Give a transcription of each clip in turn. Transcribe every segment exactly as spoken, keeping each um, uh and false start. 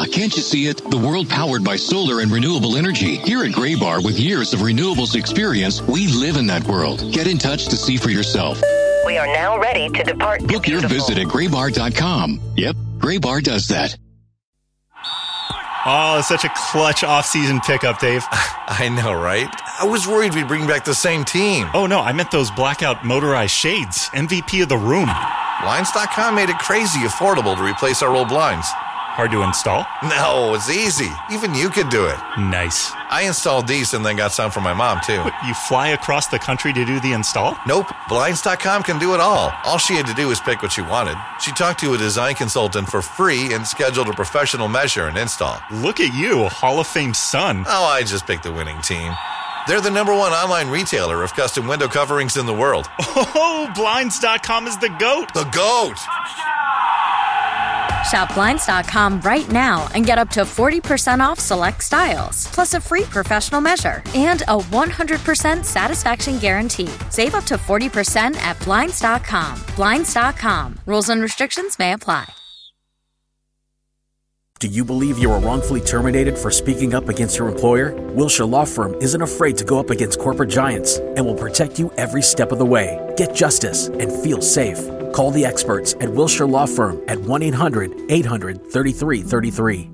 can't you see it? The world powered by solar and renewable energy. Here at Graybar, with years of renewables experience, we live in that world. Get in touch to see for yourself. We are now ready to depart. Book your visit at graybar dot com. Yep, Graybar does that. Oh, such a clutch off-season pickup, Dave. I know, right? I was worried we'd bring back the same team. Oh, no, I meant those blackout motorized shades. M V P of the room. Blinds dot com made it crazy affordable to replace our old blinds. Hard to install? No, it's easy. Even you could do it. Nice. I installed these and then got some for my mom, too. What, you fly across the country to do the install? Nope. Blinds dot com can do it all. All she had to do was pick what she wanted. She talked to a design consultant for free and scheduled a professional measure and install. Look at you, a Hall of Fame son. Oh, I just picked the winning team. They're the number one online retailer of custom window coverings in the world. Oh, Blinds dot com is the GOAT. The GOAT! Shop Blinds dot com right now and get up to forty percent off select styles, plus a free professional measure and a one hundred percent satisfaction guarantee. Save up to forty percent at Blinds dot com. Blinds dot com. Rules and restrictions may apply. Do you believe you were wrongfully terminated for speaking up against your employer? Wilshire Law Firm isn't afraid to go up against corporate giants and will protect you every step of the way. Get justice and feel safe. Call the experts at Wilshire Law Firm at one eight hundred eight hundred thirty-three thirty-three.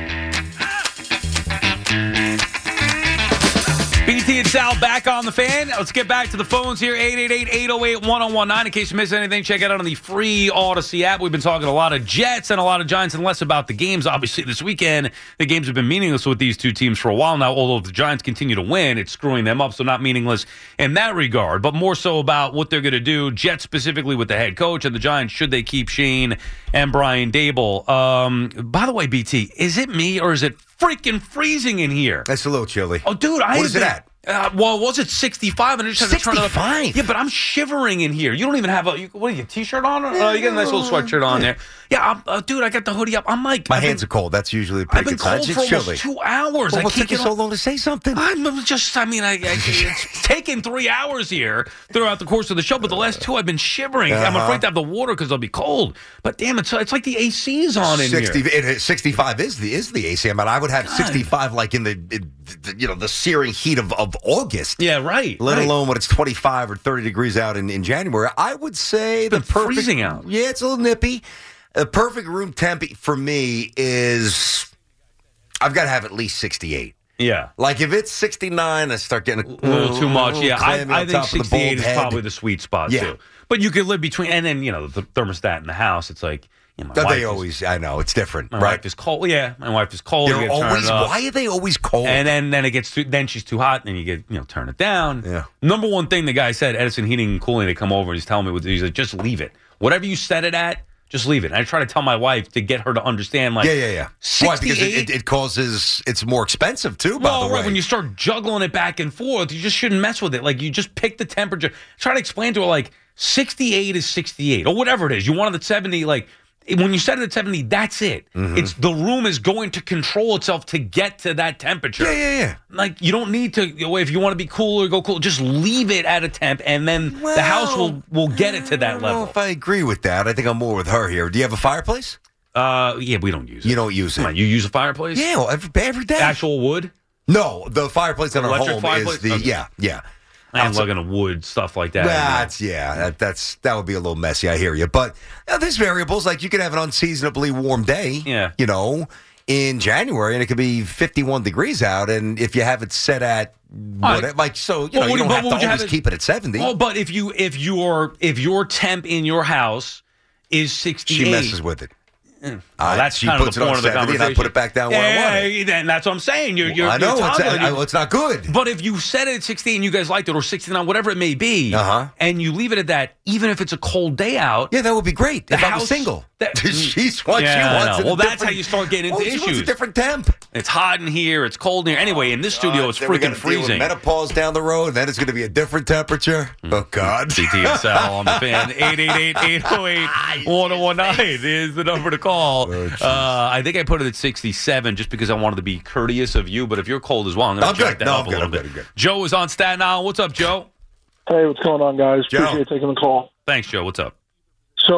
B T and Sal back on the Fan. Let's get back to the phones here. eight eight eight, eight oh eight, one oh one nine. In case you missed anything, check it out on the free Odyssey app. We've been talking a lot of Jets and a lot of Giants and less about the games. Obviously, this weekend, the games have been meaningless with these two teams for a while now. Although if the Giants continue to win, it's screwing them up. So not meaningless in that regard, but more so about what they're going to do. Jets specifically with the head coach, and the Giants, should they keep Shane and Brian Daboll. Um, by the way, B T, is it me or is it freaking freezing in here? That's a little chilly. Oh, dude, I What is it at? Uh, well, was it sixty-five? And I just had to turn it up. sixty-five? Yeah, but I'm shivering in here. You don't even have a, you, what are you, t-shirt on? Or, uh, you got a nice little sweatshirt on there. Yeah, I'm, uh, dude, I got the hoodie up. I'm like, My I've hands been, are cold. That's usually a I've pretty been good sign. cold It's for chilly. almost two hours. Well, I what can't took you get so on- long to say something? I'm just, I mean, I, I, it's taken three hours here throughout the course of the show, but the last two I've been shivering. I'm Uh-huh. afraid to have the water because I'll be cold. But damn, it's it's like the A C's on in sixty, here. it, it- sixty-five is the is the A C. I mean, I would have God. sixty-five like in the, in the you know the searing heat of, of August. Yeah, right. Let right. alone when it's twenty-five or thirty degrees out in, in January. I would say It's the been perfect freezing out. Yeah, it's a little nippy. The perfect room temp for me is I've got to have at least sixty-eight. Yeah. Like if it's sixty-nine, I start getting a, A little too much, yeah. I, clammy I on think top of the sixty-eight bald is head. probably the sweet spot, Yeah. too. But you could live between, and then, you know, the thermostat in the house, it's like, you know, my But wife they is- always, I know, it's different, My right? wife is cold. Yeah, my wife is cold. They're you gotta turn always, it up. why are they always cold? And then, then it gets too, then she's too hot, and you get, you know, turn it down. Yeah. Number one thing the guy said, Edison Heating and Cooling, they come over and he's telling me, what- he's like, just leave it. Whatever you set it at, just leave it. And I try to tell my wife to get her to understand, like, yeah, yeah, yeah. Why? Because it, sixty-eight it, it causes, it's more expensive too, by well, the way. right, when you start juggling it back and forth, you just shouldn't mess with it. Like, you just pick the temperature. Try to explain to her, like, sixty-eight is sixty-eight, or whatever it is. You wanted at seventy, like, when you set it at seventy, that's it. Mm-hmm. It's the room is going to control itself to get to that temperature. Yeah, yeah, yeah. Like, you don't need to, you know, if you want to be cooler, go cool. Just leave it at a temp, and then the house will, will get it to I that don't know level. if I agree with that. I think I'm more with her here. Do you have a fireplace? Uh, yeah, we don't use it. You don't use Come it. on, you use a fireplace? Yeah, well, every, every day. Actual wood? No, the fireplace in our Electric home fireplace? is the Okay. yeah, yeah. I ain't Outside- looking at wood, stuff like that. That's yeah. That, that's that would be a little messy. I hear you, but uh, there's variables. Like you could have an unseasonably warm day. Yeah. You know, in January, and it could be fifty-one degrees out, and if you have it set at All what, like so, you Well, know, what you do- don't but have what to would you always have it- keep it at seventy. Oh, but if you if your if your temp in your house is sixty-eight, She messes with it. Well, Uh, that's she kind of puts the it on point of the seventy, and conversation. I put it back down where I want it. Yeah, then that's what I'm saying. You're, you're, I know you're it's, toggling. I, it's not good. But if you set it at sixty and you guys liked it, or sixty-nine, whatever it may be, Uh-huh. and you leave it at that, even if it's a cold day out, Yeah, that would be great the if I house, was single. that- She's what Yeah, she I wants. know. in a Well, that's different- how you start getting into oh, she wants issues. a different temp. it's hot in here, it's cold in here. Anyway, in this studio, it's Then we freaking gotta deal with freezing. menopause down the road, then it's going to be a different temperature. Oh, God. B T S L on the Fan. eight eight eight, eight oh eight, one oh one nine is the number to call. Oh, uh, I think I put it at sixty-seven just because I wanted to be courteous of you. But if you're cold as well, I'm going I'm to jack good. that No, up I'm a good. little I'm bit. good. I'm good. Joe is on Staten Island. What's up, Joe? Hey, what's going on, guys? Joe. Appreciate you taking the call. Thanks, Joe. What's up? So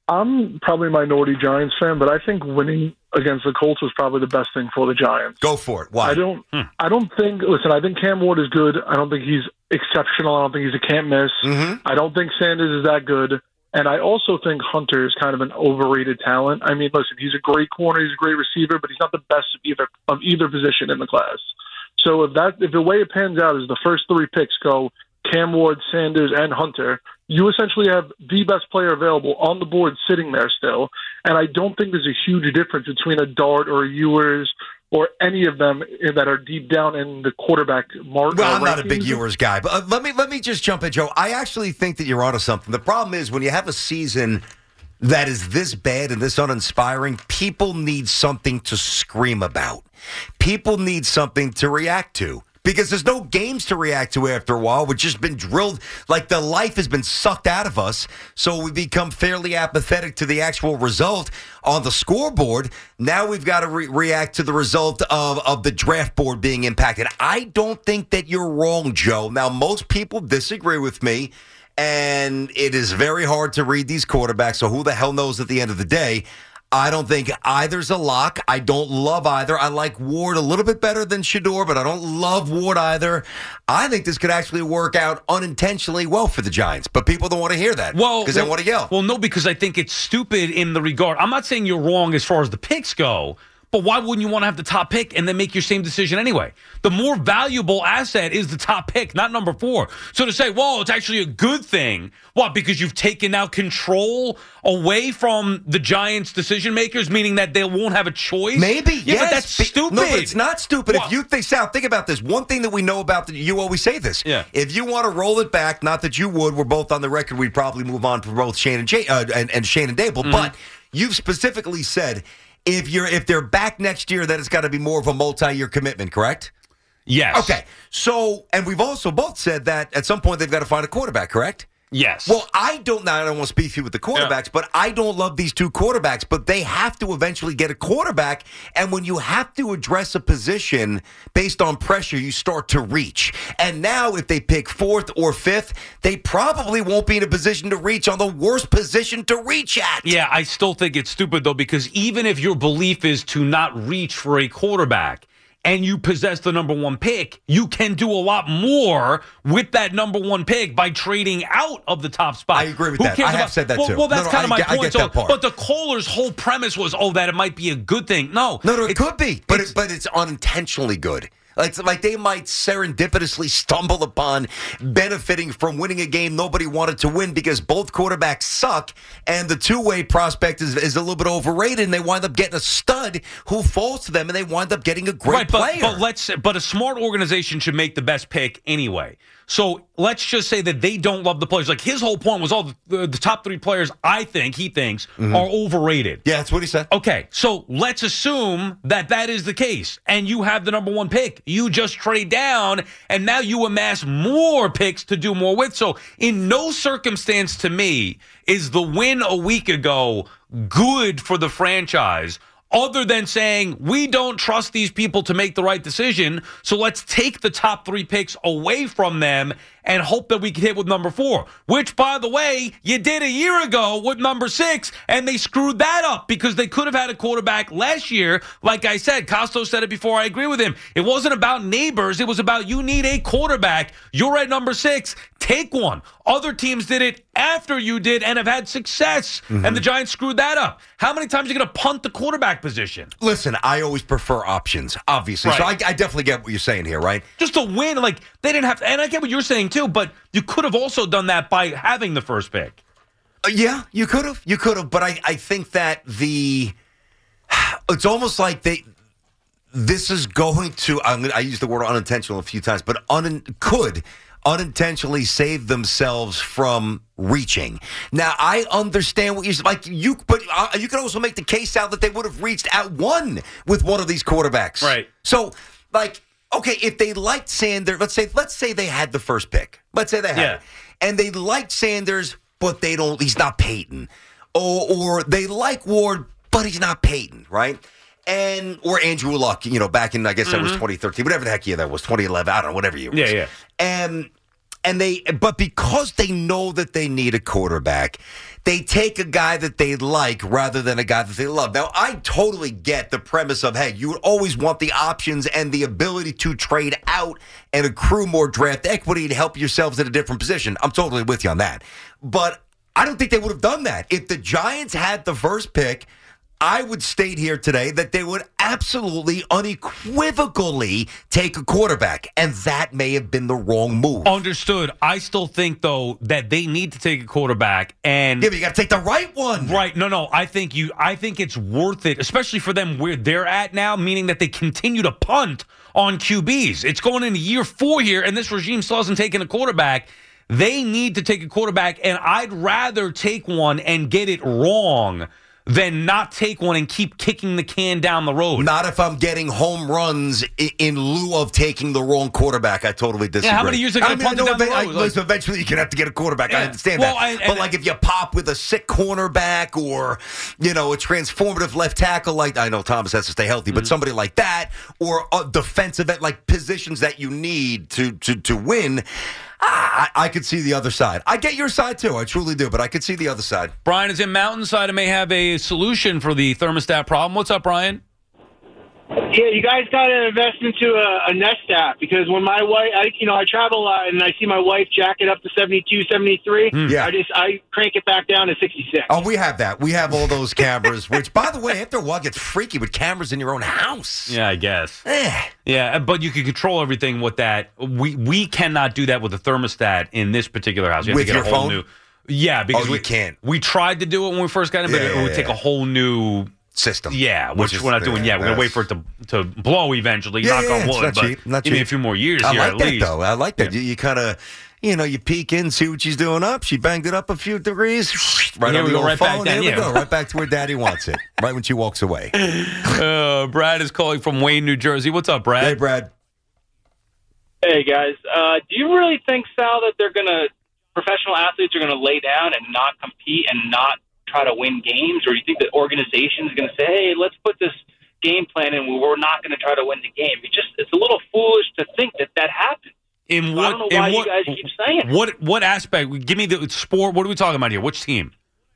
I'm probably a minority Giants fan, but I think winning against the Colts was probably the best thing for the Giants. Go for it. Why? I don't. Hmm. I don't think. Listen, I think Cam Ward is good. I don't think he's exceptional. I don't think he's a can't miss. Mm-hmm. I don't think Sanders is that good. And I also think Hunter is kind of an overrated talent. I mean, listen, he's a great corner, he's a great receiver, but he's not the best of either of either position in the class. So if that if the way it pans out is the first three picks go Cam Ward, Sanders, and Hunter, you essentially have the best player available on the board sitting there still. And I don't think there's a huge difference between a Dart or a Ewers or any of them that are deep down in the quarterback market. Well, I'm not a big Ewers guy, but uh, let me let me just jump in, Joe. I actually think that you're onto something. The problem is when you have a season that is this bad and this uninspiring, people need something to scream about. People need something to react to. Because there's no games to react to after a while. We've just been drilled, like the life has been sucked out of us. So we become fairly apathetic to the actual result on the scoreboard. Now we've got to re- react to the result of, of the draft board being impacted. I don't think that you're wrong, Joe. Now, most people disagree with me, and it is very hard to read these quarterbacks. So who the hell knows at the end of the day? I don't think either's a lock. I don't love either. I like Ward a little bit better than Shedeur, but I don't love Ward either. I think this could actually work out unintentionally well for the Giants, but people don't want to hear that Well, because well, they want to yell. Well, no, because I think it's stupid in the regard. I'm not saying you're wrong as far as the picks go, but why wouldn't you want to have the top pick and then make your same decision anyway? The more valuable asset is the top pick, not number four. So to say, well, it's actually a good thing. What? Because you've taken now control away from the Giants' decision makers, meaning that they won't have a choice? Maybe, yeah, yes. but that's Be- stupid. No, but it's not stupid. Well, if you think, Sal, think about this. One thing that we know about, the, you always say this. Yeah. If you want to roll it back, not that you would, we're both on the record, we'd probably move on for both Shane and, Jay, uh, and, and Shane and Dable, Mm-hmm. but you've specifically said if you're if they're back next year, that it's got to be more of a multi-year commitment, correct? Yes. Okay. So, and we've also both said that at some point they've got to find a quarterback, correct? Yes. Well, I don't now. I don't want to speak to you with the quarterbacks, yeah. but I don't love these two quarterbacks. But they have to eventually get a quarterback, and when you have to address a position based on pressure, you start to reach. And now, if they pick fourth or fifth, they probably won't be in a position to reach on the worst position to reach at. Yeah, I still think it's stupid though, because even if your belief is to not reach for a quarterback, and you possess the number one pick, you can do a lot more with that number one pick by trading out of the top spot. I agree with Who that. cares I have about, said that well, too. Well, that's no, no, kind of I, my I point. get So, that part. but the caller's whole premise was, oh, that it might be a good thing. No. No, no, it, it could be, but it, but it's unintentionally good. Like, like they might serendipitously stumble upon benefiting from winning a game nobody wanted to win because both quarterbacks suck and the two-way prospect is, is a little bit overrated and they wind up getting a stud who falls to them and they wind up getting a great right, but, player. But let's but a smart organization should make the best pick anyway. So let's just say that they don't love the players. Like his whole point was all the, the, the top three players, I think, he thinks, mm-hmm. are overrated. Yeah, that's what he said. Okay, so let's assume that that is the case, and you have the number one pick. You just trade down, and now you amass more picks to do more with. So in no circumstance to me is the win a week ago good for the franchise, other than saying, we don't trust these people to make the right decision, so let's take the top three picks away from them and hope that we can hit with number four, which, by the way, you did a year ago with number six, and they screwed that up because they could have had a quarterback last year. Like I said, Costo said it before, I agree with him. It wasn't about neighbors. It was about you need a quarterback. You're at number six. Take one. Other teams did it after you did and have had success, mm-hmm. and the Giants screwed that up. How many times are you going to punt the quarterback position? Listen, I always prefer options, obviously. Right. So I, I definitely get what you're saying here, right? Just to win, like, they didn't have to, and I get what you're saying too, but you could have also done that by having the first pick. Uh, yeah, you could have. You could have. But I, I think that the, it's almost like they, this is going to, I'm gonna, I use the word unintentional a few times, but un, could unintentionally save themselves from reaching. Now, I understand what you're like. You, but uh, you can also make the case out that they would have reached at one with one of these quarterbacks. Right. So, like, okay, if they liked Sanders, let's say, let's say they had the first pick. Let's say they had yeah. it. And they liked Sanders, but they don't, he's not Peyton. Or, or they like Ward, but he's not Peyton, right? And, or Andrew Luck, you know, back in, I guess mm-hmm. that was twenty thirteen, whatever the heck year that was, twenty eleven, I don't know, whatever year it was. Yeah, yeah. And and they, but because they know that they need a quarterback, they take a guy that they like rather than a guy that they love. Now, I totally get the premise of, hey, you would always want the options and the ability to trade out and accrue more draft equity to help yourselves in a different position. I'm totally with you on that. But I don't think they would have done that. If the Giants had the first pick, I would state here today that they would absolutely, unequivocally take a quarterback, and that may have been the wrong move. Understood. I still think, though, that they need to take a quarterback, and yeah, but you got to take the right one. Right? No, no. I think you. I think it's worth it, especially for them where they're at now, meaning that they continue to punt on Q Bs. It's going into year four here, and this regime still hasn't taken a quarterback. They need to take a quarterback, and I'd rather take one and get it wrong than not take one and keep kicking the can down the road. Not if I'm getting home runs in, in lieu of taking the wrong quarterback. I totally disagree. Yeah, how many years are going to punt it down the road? I, listen, eventually you're going to have to get a quarterback. Yeah. I understand well, that. I, and, but like if you pop with a sick cornerback or, you know, a transformative left tackle, like I know Thomas has to stay healthy, but mm-hmm. somebody like that, or a defensive at like positions that you need to to to win. I, I could see the other side. I get your side, too. I truly do, but I could see the other side. Brian is in Mountainside and may have a solution for the thermostat problem. What's up, Brian? Yeah, you guys got to invest into a, a Nest app because when my wife, I, you know, I travel a lot and I see my wife jack it up to seventy-two, seventy-three. Mm. Yeah. I just, I crank it back down to sixty-six. Oh, we have that. We have all those cameras, which, by the way, after a while gets freaky with cameras in your own house. Yeah, I guess. Eh. Yeah, but you can control everything with that. We we cannot do that with a thermostat in this particular house. You have with to get your a whole phone? new. Yeah, because oh, we you can't. We tried to do it when we first got it, but yeah, it yeah, would yeah. take a whole new system. Yeah, which, which is, we're not doing yet. We're going to wait for it to to blow eventually. Yeah, knock yeah, on wood. not but cheap, not give me cheap. a few more years I here like at that, least. though. I like that. Yeah. You, you kind of, you know, you peek in, see what she's doing up. She banged it up a few degrees. Right Here on we the go, old right phone. back down, Here yeah. we go. Right back to where Daddy wants it. Right when she walks away. Uh, Brad is calling from Wayne, New Jersey. What's up, Brad? Hey, Brad. Hey, guys. Uh, do you really think, Sal, that they're going to, professional athletes are going to lay down and not compete and not try to win games? Or do you think the organization is going to say, hey, let's put this game plan in where we're not going to try to win the game? It just, it's a little foolish to think that that happens. In so what, I don't know why what, you guys keep saying it. What, what aspect? Give me the sport. What are we talking about here? Which team?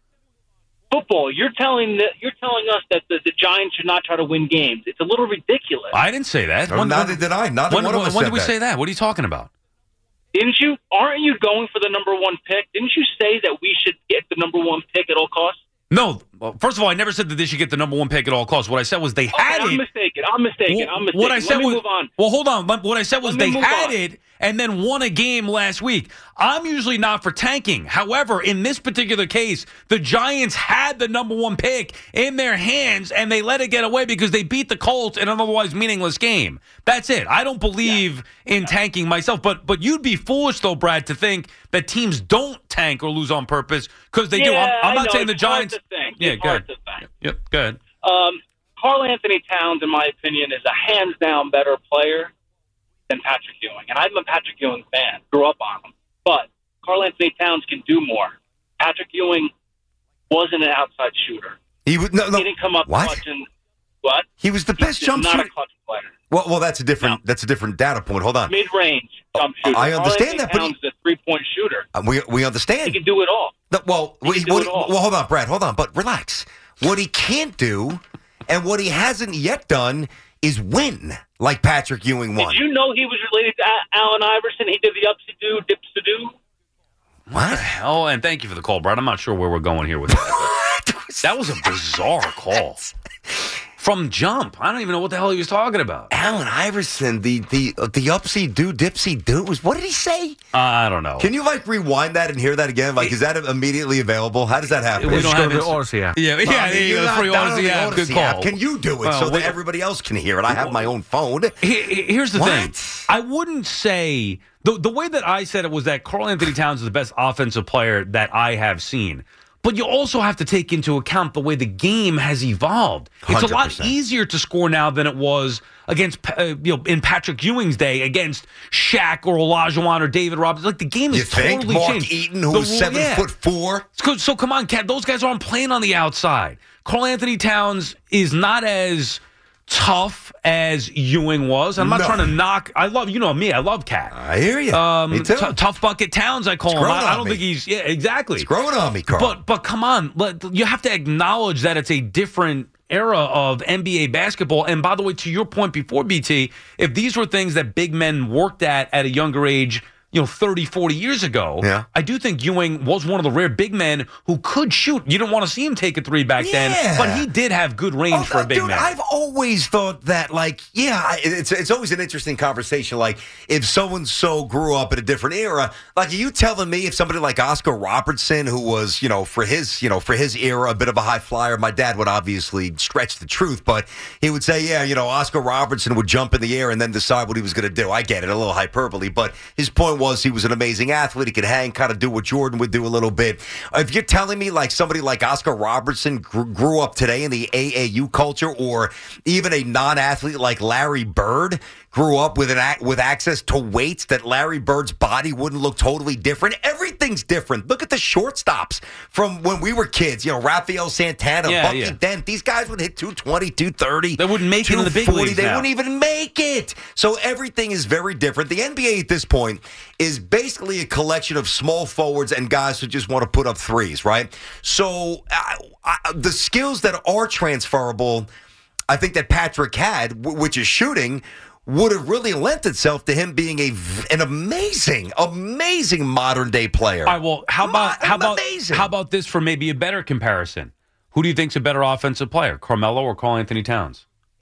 Football. You're telling that you're telling us that the, the Giants should not try to win games. It's a little ridiculous. I didn't say that. No, when, neither when, did I. Not when, one of when, us when said did we that. say that? What are you talking about? Didn't you? Aren't you going for the number one pick? Didn't you say that we should get the number one pick at all costs? No. Well, first of all, I never said that they should get the number one pick at all costs. What I said was they okay, had I'm it. Mistaken. I'm mistaken. Well, I'm mistaken. What I said Let me was, move on. Well, hold on. What I said was Let me they move had on. it and then won a game last week. I'm usually not for tanking. However, in this particular case, the Giants had the number one pick in their hands and they let it get away because they beat the Colts in an otherwise meaningless game. That's it. I don't believe yeah. in tanking myself, but but you'd be foolish though, Brad, to think that teams don't tank or lose on purpose because they yeah, do. I'm, I'm I not know. saying the It's Giants. Hard to think. Yeah, it's go hard ahead. to think. Yep, go ahead. Um, Karl Anthony Towns, in my opinion, is a hands down better player than Patrick Ewing. And I'm a Patrick Ewing fan, grew up on him. But Karl Anthony Towns can do more. Patrick Ewing wasn't an outside shooter. He, was, no, no. he didn't come up what? clutch and what? He was the best He's jump not shooter. a clutch player. Well, well, that's a different No. that's a different data point. Hold on. Mid range jump shooter. I understand Karl that, but Anthony he- Towns is a three point shooter. Uh, we we understand. He can do it all. No, well, He what, can do what- it all. well, hold on, Brad. Hold on, but relax. What he can't do, and what he hasn't yet done, is win like Patrick Ewing won. Did you know he was related to A- Allen Iverson? He did the upsy-doo, dipsy-doo. What? Oh, and thank you for the call, Brad. I'm not sure where we're going here with that. but that was a bizarre call. From jump. I don't even know what the hell he was talking about. Allen Iverson, the the the upsy do dipsy do was what did he say? Uh, I don't know. Can you like rewind that and hear that again? Like, is that immediately available? How does that happen? We don't have the it. Odyssey app. Yeah, yeah, Well, I mean, there you you're go. not Free down on Odyssey the app. Good Odyssey call. app. Can you do it Well, so that we- everybody else can hear it? I have my own phone. He- he- Here's the What? thing. I wouldn't say the the way that I said it was that Karl Anthony Towns is the best offensive player that I have seen. But you also have to take into account the way the game has evolved. It's one hundred a lot percent. easier to score now than it was against, uh, you know, in Patrick Ewing's day against Shaq or Olajuwon or David Robinson. Like the game You has think totally Mark changed. Eaton, who The was rule- seven yeah. foot four? So, so come on, Cat. Those guys aren't playing on the outside. Karl Anthony Towns is not as tough as Ewing was. I'm not No. trying to knock. I love, you know me, I love Cat. I hear you. Um, Me too. t- tough bucket Towns, I call It's him. growing I, I on don't me. think he's, yeah, exactly. It's growing on me, Carl. But, but come on, let, you have to acknowledge that it's a different era of N B A basketball. And by the way, to your point before, B T, if these were things that big men worked at at a younger age, you know, thirty, forty years ago, Yeah. I do think Ewing was one of the rare big men who could shoot. You didn't want to see him take a three back Yeah. then, but he did have good range Oh, for a big dude, man. I've always thought that, like, yeah, I- it's it's always an interesting conversation. Like, if so-and-so grew up in a different era, like, are you telling me if somebody like Oscar Robertson, who was, you know, for his, you know, for his era, a bit of a high flyer, my dad would obviously stretch the truth, but he would say, yeah, you know, Oscar Robertson would jump in the air and then decide what he was going to do. I get it, a little hyperbole, but his point was he was an amazing athlete. He could hang, kind of do what Jordan would do a little bit. If you're telling me like somebody like Oscar Robertson gr- grew up today in the A A U culture, or even a non-athlete like Larry Bird grew up with an ac- with access to weights that Larry Bird's body wouldn't look totally different. Everything's different. Look at the shortstops from when we were kids. You know, Rafael Santana, Yeah, Bucky yeah. Dent. These guys would hit two twenty, two thirty. They wouldn't make it in the big two forty. leagues They now. wouldn't even make it. So everything is very different. The N B A at this point is basically a collection of small forwards and guys who just want to put up threes, right? So I, I, the skills that are transferable, I think that Patrick had, w- which is shooting, would have really lent itself to him being a v- an amazing, amazing modern day player. All right, well, how about Ma- how about amazing. how about this for maybe a better comparison? Who do you think's a better offensive player, Carmelo or Karl Anthony Towns?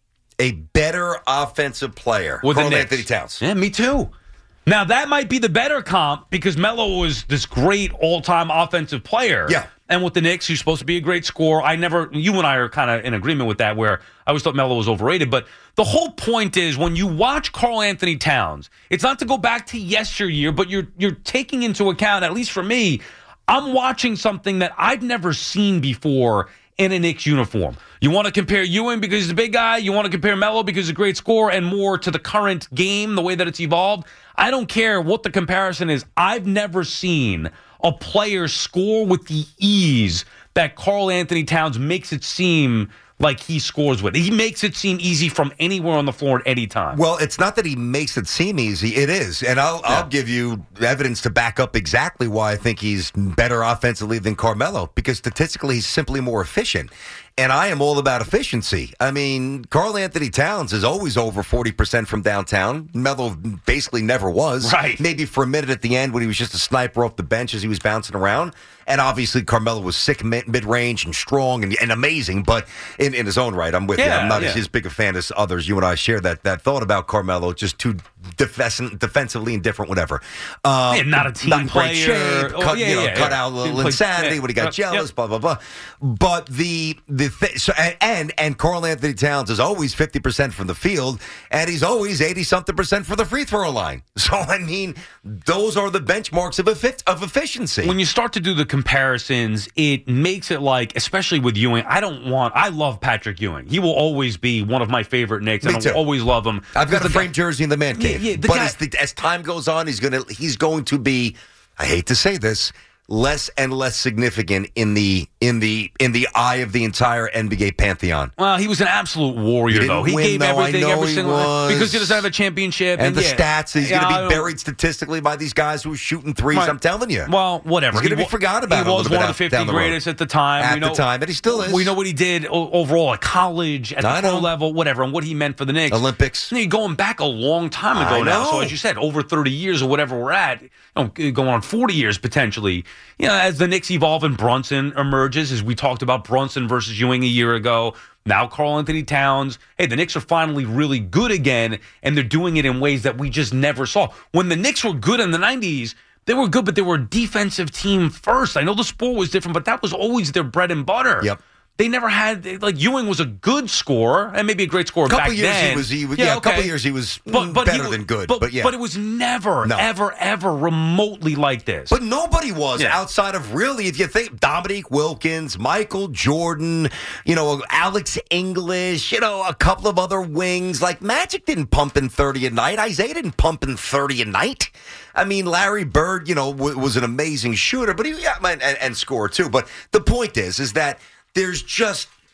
A better offensive player, With the Karl Knicks. Anthony Towns. Yeah, me too. Now, that might be the better comp because Melo was this great all-time offensive player. Yeah. And with the Knicks, he's supposed to be a great scorer. I never, you and I are kind of in agreement with that, where I always thought Melo was overrated. But the whole point is when you watch Karl Anthony Towns, it's not to go back to yesteryear, but you're you're taking into account, at least for me, I'm watching something that I've never seen before in a Knicks uniform. You want to compare Ewing because he's a big guy. You want to compare Melo because he's a great scorer and more to the current game, the way that it's evolved. I don't care what the comparison is. I've never seen a player score with the ease that Karl Anthony Towns makes it seem like he scores with. He makes it seem easy from anywhere on the floor at any time. Well, it's not that he makes it seem easy. It is. And I'll, Yeah. I'll give you evidence to back up exactly why I think he's better offensively than Carmelo, because statistically he's simply more efficient. And I am all about efficiency. I mean, Karl Anthony Towns is always over forty percent from downtown. Melo basically never was. Right. Maybe for a minute at the end when he was just a sniper off the bench as he was bouncing around. And obviously Carmelo was sick mid- mid-range and strong and, and amazing, but in, in his own right, I'm with you. Yeah, I'm not yeah. as, as big a fan as others. You and I share that that thought about Carmelo, just too defes- defensively indifferent, whatever. Um, Yeah, not a team not in great player. shape, Oh, cut, yeah, you know, yeah, cut yeah. out a little Didn't play- insanity yeah. when he got Uh, jealous, yep. blah blah blah. But the the th- so and, and and Karl Anthony Towns is always fifty percent from the field, and he's always eighty something percent for the free throw line. So I mean, those are the benchmarks of effi- of efficiency. When you start to do the comparisons, it makes it like, especially with Ewing, I don't want, I love Patrick Ewing. He will always be one of my favorite Knicks, Me and too. I'll always love him. I've got a The framed guy- jersey in the man Yeah, cave. yeah, the but guy- as, the, as time goes on, he's gonna he's going to be, I hate to say this, less and less significant in the in the in the eye of the entire N B A pantheon. Well, he was an absolute warrior, He didn't though. He win, gave though. I everything, know every he single was. because he doesn't have a championship. And the yeah. stats, he's Yeah, going I to don't- be buried statistically by these guys who are shooting threes. Right. I'm telling you. Well, whatever. He's going to He be wa- forgotten about He a was little bit one of out- the fifty down the road. greatest at the time. At we know, the time, and he still is. We know what he did o- overall at college, at I the pro know. level, whatever, and what he meant for the Knicks. Olympics. You know, going back a long time ago I now. So know. as you said, over thirty years or whatever we're at, you know, going on forty years potentially. You know, as the Knicks evolve and Brunson emerges, as we talked about Brunson versus Ewing a year ago. Now Karl Anthony Towns. Hey, the Knicks are finally really good again, and they're doing it in ways that we just never saw. When the Knicks were good in the nineties, they were good, but they were a defensive team first. I know the sport was different, but that was always their bread and butter. Yep. They never had, like, Ewing was a good scorer, and maybe a great scorer A couple back years then. he was, he was yeah, a couple okay. years he was But- but he better wa- than good. But, But, yeah, but it was never, No. ever, ever remotely like this. But nobody was Yeah. outside of really, if you think Dominique Wilkins, Michael Jordan, you know, Alex English, you know, a couple of other wings. Like Magic didn't pump in thirty a night. Isaiah didn't pump in thirty a night. I mean, Larry Bird, you know, w- was an amazing shooter, but he yeah, and, and scorer too. But the point is, is that there's just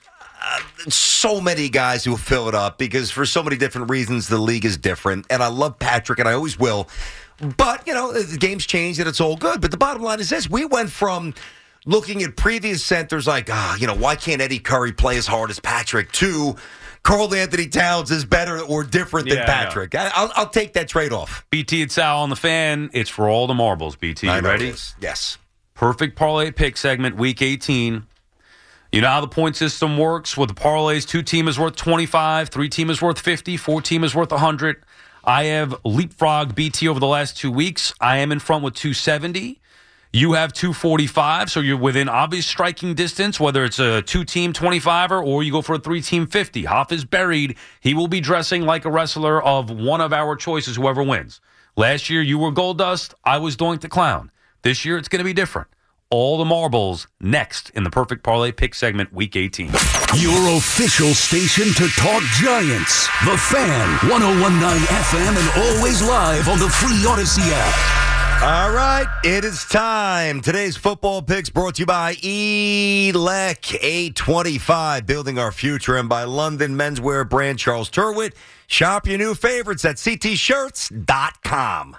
uh, so many guys who fill it up because for so many different reasons, the league is different. And I love Patrick, and I always will. But, you know, the game's changed, and it's all good. But the bottom line is this. We went from looking at previous centers like, ah, you know, why can't Eddie Curry play as hard as Patrick, to Karl Anthony Towns is better or different than Yeah, Patrick. I, I'll, I'll take that trade-off. B T, it's Sal on the Fan. It's for all the marbles, B T. You I know ready? it is. Yes. Perfect parlay pick segment, week eighteen. You know how the point system works with the parlays. Two team is worth twenty-five, three team is worth fifty, four team is worth one hundred. I have leapfrog B T over the last two weeks. I am in front with two seventy. You have two forty-five, so you're within obvious striking distance, whether it's a two-team twenty-fiver or you go for a three-team fifty. Hoff is buried. He will be dressing like a wrestler of one of our choices, whoever wins. Last year, you were Goldust. I was Doink the Clown. This year, it's going to be different. All the marbles next in the Perfect Parlay Pick segment, Week eighteen. Your official station to talk Giants. The Fan, one oh one point nine F M, and always live on the free Odyssey app. All right, it is time. Today's football picks brought to you by E L E C eight twenty-five, building our future, and by London menswear brand Charles Turwitt. Shop your new favorites at c t shirts dot com.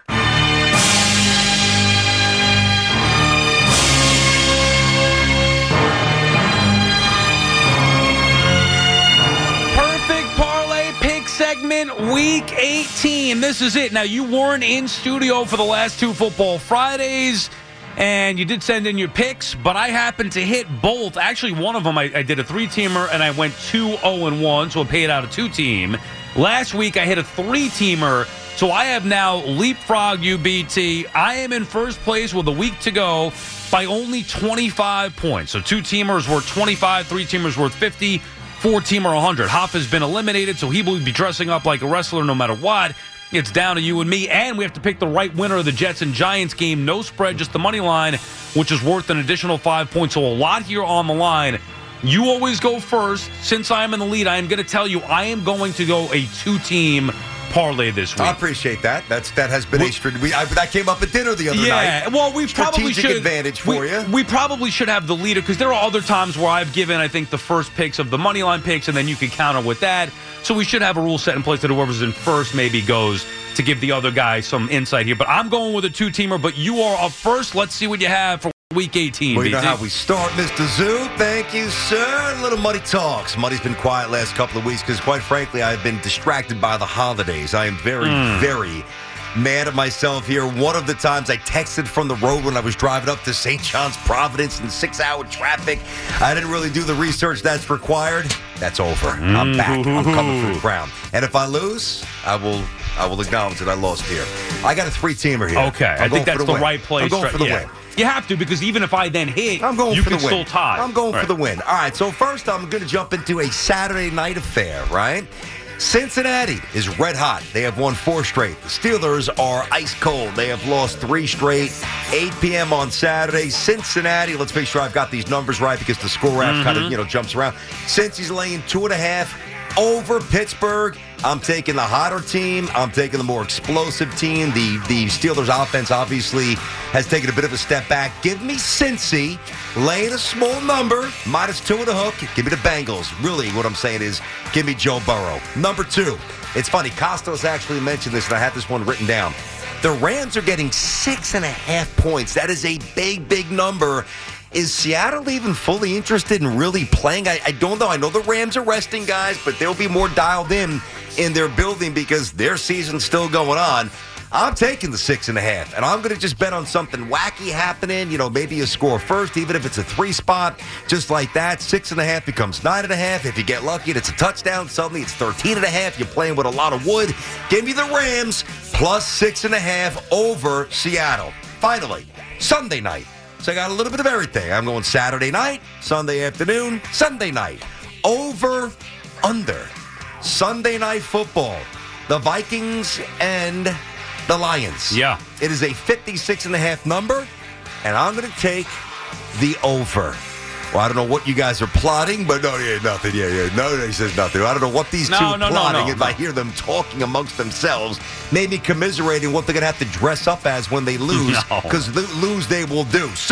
Segment week eighteen. This is it. Now, you weren't in studio for the last two Football Fridays, and you did send in your picks, but I happened to hit both. Actually, one of them, I, I did a three-teamer, and I went two oh and one, so I paid out a two-team. Last week, I hit a three-teamer, so I have now leapfrogged U B T. I am in first place with a week to go by only twenty-five points. So two-teamers worth twenty-five, three-teamers worth fifty. Four-teamer one hundred. Hoff has been eliminated, so he will be dressing up like a wrestler no matter what. It's down to you and me, and we have to pick the right winner of the Jets and Giants game. No spread, just the money line, which is worth an additional five points. So a lot here on the line. You always go first. Since I am in the lead, I am going to tell you I am going to go a two-team parlay this week. I appreciate that. That's that has been well, a str- we I, that came up at dinner the other yeah, night. Yeah, well, we Strategic probably should advantage for we, you. We probably should have the leader because there are other times where I've given, I think, the first picks of the money line picks, and then you can counter with that. So we should have a rule set in place that whoever's in first maybe goes to give the other guy some insight here. But I'm going with a two-teamer. But you are up first. Let's see what you have for Week eighteen. Well, you B T. know how we start, Mister Zoo. Thank you, sir. A little Muddy talks. Muddy's been quiet last couple of weeks because, quite frankly, I've been distracted by the holidays. I am very, mm. very mad at myself here. One of the times I texted from the road when I was driving up to Saint John's Providence in six-hour traffic. I didn't really do the research that's required. That's over. Mm. I'm back. I'm coming for the crown. And if I lose, I will I will acknowledge that I lost here. I got a three-teamer here. Okay. I'm I think that's the, the win. right place. I'm going for the yeah. win. You have to, because even if I then hit, I'm going you for can the win. still tie. I'm going right. for the win. All right, so first I'm going to jump into a Saturday night affair, right? Cincinnati is red hot. They have won four straight. The Steelers are ice cold. They have lost three straight. eight p.m. on Saturday. Cincinnati, let's make sure I've got these numbers right because the score app mm-hmm. kind of, you know, jumps around. Cincy's laying two and a half over Pittsburgh. I'm taking the hotter team. I'm taking the more explosive team. The the Steelers offense obviously has taken a bit of a step back. Give me Cincy, laying a small number, minus two and a hook. Give me the Bengals. Really, what I'm saying is, give me Joe Burrow. Number two. It's funny, Costos actually mentioned this, and I had this one written down. The Rams are getting six and a half points. That is a big, big number. Is Seattle even fully interested in really playing? I, I don't know. I know the Rams are resting guys, but they'll be more dialed in in their building because their season's still going on. I'm taking the six and a half, and I'm going to just bet on something wacky happening. You know, maybe a score first, even if it's a three spot, just like that. Six and a half becomes nine and a half. If you get lucky and it's a touchdown, suddenly it's thirteen and a half. You're playing with a lot of wood. Give me the Rams plus six and a half over Seattle. Finally, Sunday night. So I got a little bit of everything. I'm going Saturday night, Sunday afternoon, Sunday night. Over, under. Sunday night football. The Vikings and the Lions. Yeah. It is a fifty-six and a half number, and I'm going to take the over. Well, I don't know what you guys are plotting, but no, yeah, nothing. Yeah, yeah. No, he says nothing. I don't know what these no, two no, are no, plotting. no, no, if no. I hear them talking amongst themselves, maybe commiserating what they're going to have to dress up as when they lose, because no. lose they will do. So,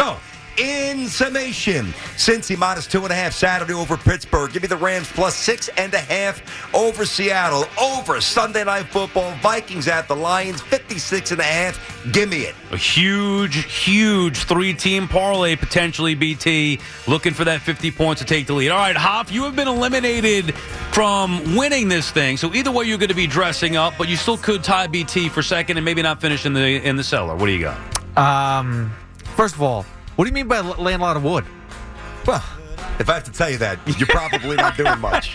In summation, Cincy minus two and a half Saturday over Pittsburgh. Give me the Rams plus six and a half over Seattle. Over Sunday Night Football, Vikings at the Lions, fifty-six and a half. Give me it. A huge, huge three-team parlay potentially, B T. Looking for that fifty points to take the lead. All right, Hoff, you have been eliminated from winning this thing. So either way, you're going to be dressing up, but you still could tie B T for second and maybe not finish in the in the cellar. What do you got? Um, first of all, what do you mean by laying a lot of wood? Well, if I have to tell you that, you're probably not doing much.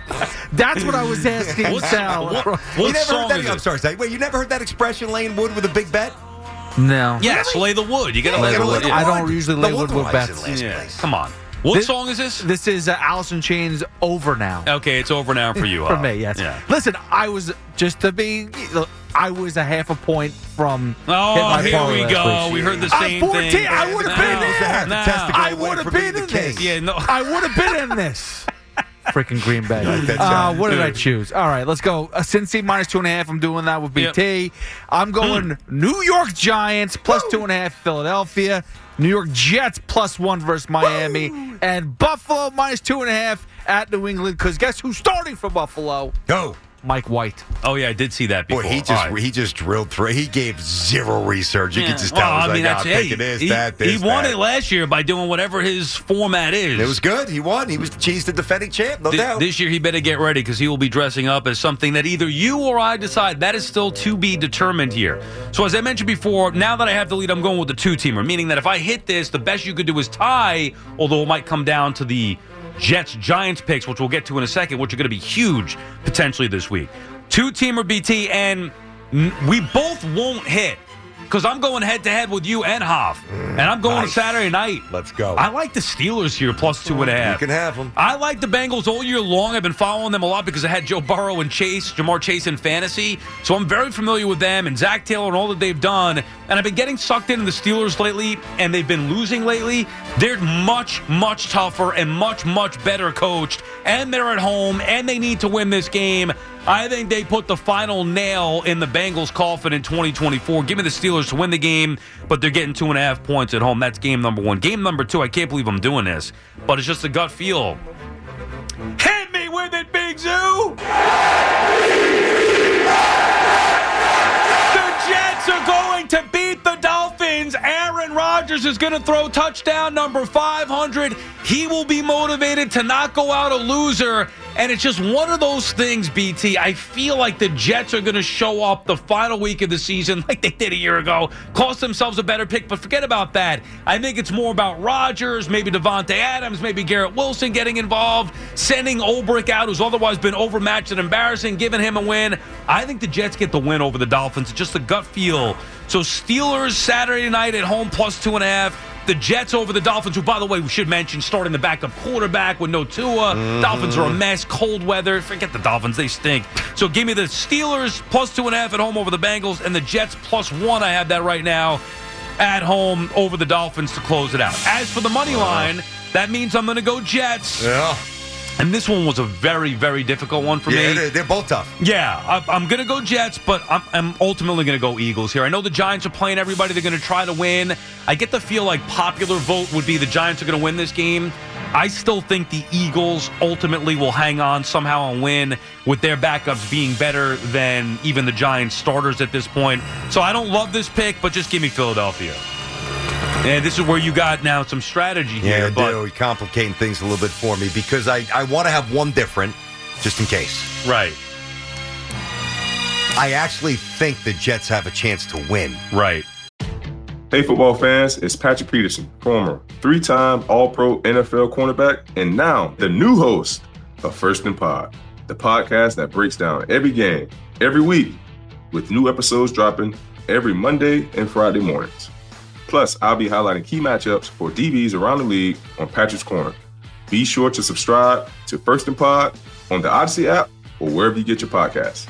That's what I was asking. What's, Sal. what, what you never song heard that? is I'm it? sorry, Zach. Wait, you never heard that expression, laying wood with a big bet? No. Yes, lay the wood. You got to lay the wood. I don't usually lay wood with bets. Yeah. Come on. What this, song is this? This is uh, Alice in Chains, Over Now. Okay, it's over now for you. For huh? me, yes. Yeah. Listen, I was, just to be, I was a half a point from Oh, hitting my here parlay we go. last week. We heard the I'm same fourteen. thing. I would have been there. No. I would have been in this. Yeah, no. I would have been in this. Freaking Green Bay. Like Uh, what did I choose? All right, let's go. Uh, Cincy minus two and a half. I'm doing that with B T. Yep. I'm going Hmm. New York Giants plus two and a half. Philadelphia. New York Jets plus one versus Miami. Woo. And Buffalo minus two and a half at New England. Because guess who's starting for Buffalo? Go. Mike White. Oh, yeah, I did see that before. Boy, he just right. he just drilled through. He gave zero research. You Yeah. could just well, tell. I He's mean, like, that's, oh, hey, thinking this, he, that, this, He won that. it last year by doing whatever his format is. It was good. He won. He was he's the defending champ, no Th- doubt. This year, he better get ready because he will be dressing up as something that either you or I decide. That is still to be determined here. So, as I mentioned before, now that I have the lead, I'm going with the two-teamer, meaning that if I hit this, the best you could do is tie, although it might come down to the Jets-Giants picks, which we'll get to in a second, which are going to be huge potentially this week. Two-teamer B T, and we both won't hit because I'm going head-to-head with you and Hoff, and I'm going Nice. to Saturday night. Let's go. I like the Steelers here, plus two and a half. You can have them. I like the Bengals all year long. I've been following them a lot because I had Joe Burrow and Chase, Jamar Chase in fantasy. So I'm very familiar with them and Zach Taylor and all that they've done. And I've been getting sucked into the Steelers lately, and they've been losing lately. They're much, much tougher and much, much better coached. And they're at home, and they need to win this game. I think they put the final nail in the Bengals' coffin in twenty twenty-four. Give me the Steelers to win the game, but they're getting two and a half points at home. That's game number one. Game number two, I can't believe I'm doing this, but it's just a gut feel. Hit me with it, Big Zoo! The Jets are going to beat the Dolphins. Aaron Rodgers is going to throw touchdown number five hundred. He will be motivated to not go out a loser. And it's just one of those things, B T. I feel like the Jets are going to show up the final week of the season like they did a year ago, cost themselves a better pick, but forget about that. I think it's more about Rodgers, maybe Devontae Adams, maybe Garrett Wilson getting involved, sending Ulbrich out, who's otherwise been overmatched and embarrassing, giving him a win. I think the Jets get the win over the Dolphins. It's just a gut feel. So Steelers Saturday night at home plus two and a half. The Jets over the Dolphins, who, by the way, we should mention, starting the backup quarterback with no Tua. Mm-hmm. Dolphins are a mess. Cold weather. Forget the Dolphins. They stink. So give me the Steelers plus two and a half at home over the Bengals, and the Jets plus one. I have that right now at home over the Dolphins to close it out. As for the money line, that means I'm going to go Jets. Yeah. And this one was a very, very difficult one for yeah, me. They're, they're both tough. Yeah, I, I'm going to go Jets, but I'm, I'm ultimately going to go Eagles here. I know the Giants are playing everybody. They're going to try to win. I get the feel like popular vote would be the Giants are going to win this game. I still think the Eagles ultimately will hang on somehow and win with their backups being better than even the Giants starters at this point. So I don't love this pick, but just give me Philadelphia. And this is where you got now some strategy here. Yeah, but do. You're complicating things a little bit for me because I, I want to have one different just in case. Right. I actually think the Jets have a chance to win. Right. Hey, football fans, it's Patrick Peterson, former three-time All-Pro N F L cornerback, and now the new host of First and Pod, the podcast that breaks down every game, every week, with new episodes dropping every Monday and Friday mornings. Plus, I'll be highlighting key matchups for D Bs around the league on Patrick's Corner. Be sure to subscribe to First and Pod on the Odyssey app or wherever you get your podcasts.